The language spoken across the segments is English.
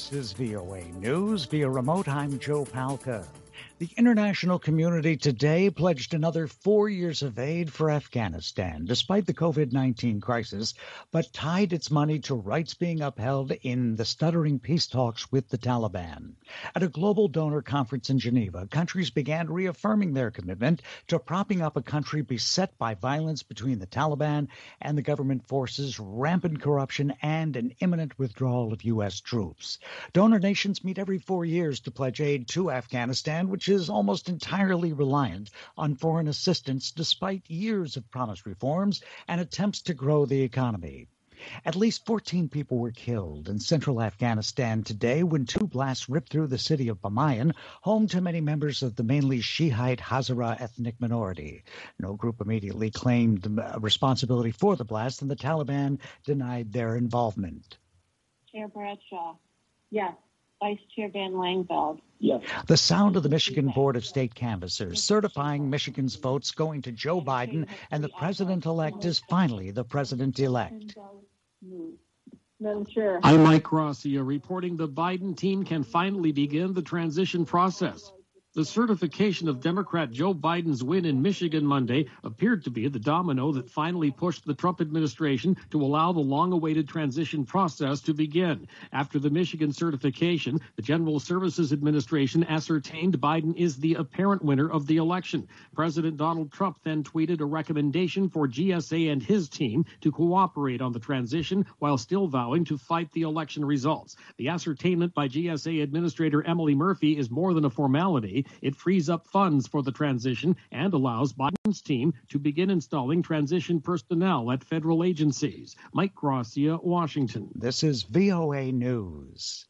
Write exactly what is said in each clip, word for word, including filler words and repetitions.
This is V O A News. Via remote, I'm Joe Palca. The international community today pledged another four years of aid for Afghanistan, despite the COVID nineteen crisis, but tied its money to rights being upheld in the stuttering peace talks with the Taliban. At a global donor conference in Geneva, countries began reaffirming their commitment to propping up a country beset by violence between the Taliban and the government forces, rampant corruption, and an imminent withdrawal of U S troops. Donor nations meet every four years to pledge aid to Afghanistan, which is almost entirely reliant on foreign assistance despite years of promised reforms and attempts to grow the economy. At least fourteen people were killed in central Afghanistan today when two blasts ripped through the city of Bamiyan, home to many members of the mainly Shiite Hazara ethnic minority. No group immediately claimed responsibility for the blast, and the Taliban denied their involvement. Chair Bradshaw. Yes. Vice Chair Van Langveld. Yes. The sound of the Michigan Board of State Canvassers certifying Michigan's votes going to Joe Biden, and the president-elect is finally the president-elect. Madam Chair. I'm Mike Gracia reporting the Biden team can finally begin the transition process. The certification of Democrat Joe Biden's win in Michigan Monday appeared to be the domino that finally pushed the Trump administration to allow the long-awaited transition process to begin. After the Michigan certification, the General Services Administration ascertained Biden is the apparent winner of the election. President Donald Trump then tweeted a recommendation for G S A and his team to cooperate on the transition while still vowing to fight the election results. The ascertainment by G S A Administrator Emily Murphy is more than a formality. It frees up funds for the transition and allows Biden's team to begin installing transition personnel at federal agencies. Mike Gracia, Washington. This is V O A News.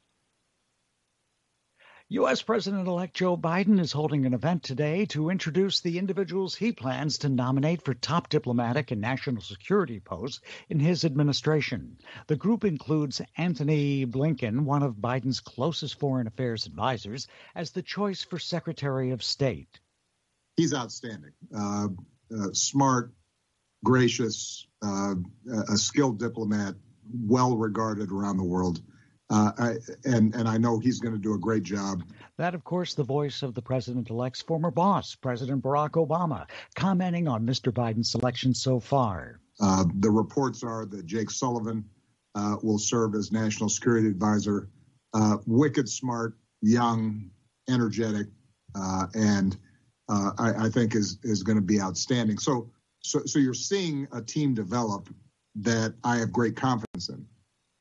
U S. President-elect Joe Biden is holding an event today to introduce the individuals he plans to nominate for top diplomatic and national security posts in his administration. The group includes Antony Blinken, one of Biden's closest foreign affairs advisors, as the choice for Secretary of State. He's outstanding, uh, uh, smart, gracious, uh, a skilled diplomat, well-regarded around the world. Uh, I, and, and I know he's going to do a great job. That, of course, the voice of the president-elect's former boss, President Barack Obama, commenting on Mister Biden's selection so far. Uh, the reports are that Jake Sullivan uh, will serve as National Security Advisor. Uh, wicked smart, young, energetic, uh, and uh, I, I think is is going to be outstanding. So, so, so you're seeing a team develop that I have great confidence in.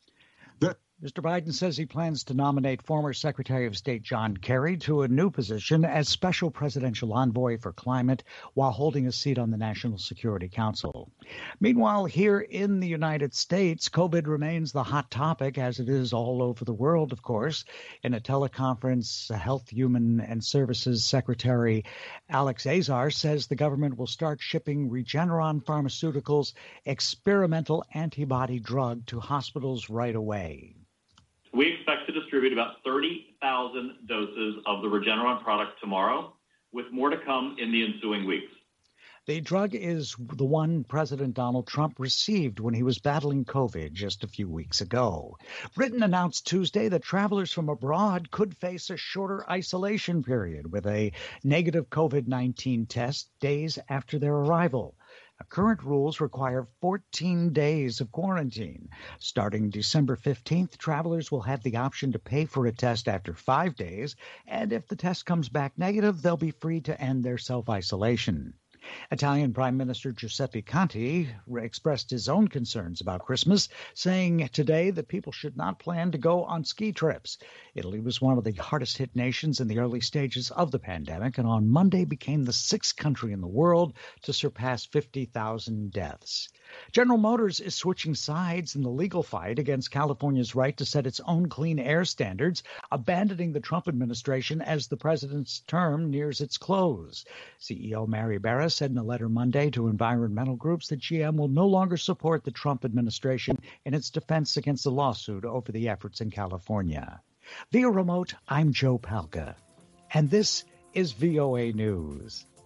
The, Mister Biden says he plans to nominate former Secretary of State John Kerry to a new position as Special Presidential Envoy for Climate while holding a seat on the National Security Council. Meanwhile, here in the United States, COVID remains the hot topic, as it is all over the world, of course. In a teleconference, Health, Human and Services Secretary Alex Azar says the government will start shipping Regeneron Pharmaceuticals' experimental antibody drug to hospitals right away. We expect to distribute about thirty thousand doses of the Regeneron product tomorrow, with more to come in the ensuing weeks. The drug is the one President Donald Trump received when he was battling COVID just a few weeks ago. Britain announced Tuesday that travelers from abroad could face a shorter isolation period with a negative COVID nineteen test days after their arrival. Current rules require fourteen days of quarantine. Starting December fifteenth, travelers will have the option to pay for a test after five days, and if the test comes back negative, they'll be free to end their self-isolation. Italian Prime Minister Giuseppe Conte expressed his own concerns about Christmas, saying today that people should not plan to go on ski trips. Italy was one of the hardest hit nations in the early stages of the pandemic, and on Monday became the sixth country in the world to surpass fifty thousand deaths. General Motors is switching sides in the legal fight against California's right to set its own clean air standards, abandoning the Trump administration as the president's term nears its close. C E O Mary Barra said in a letter Monday to environmental groups that G M will no longer support the Trump administration in its defense against the lawsuit over the efforts in California. Via remote, I'm Joe Palca, and this is V O A News.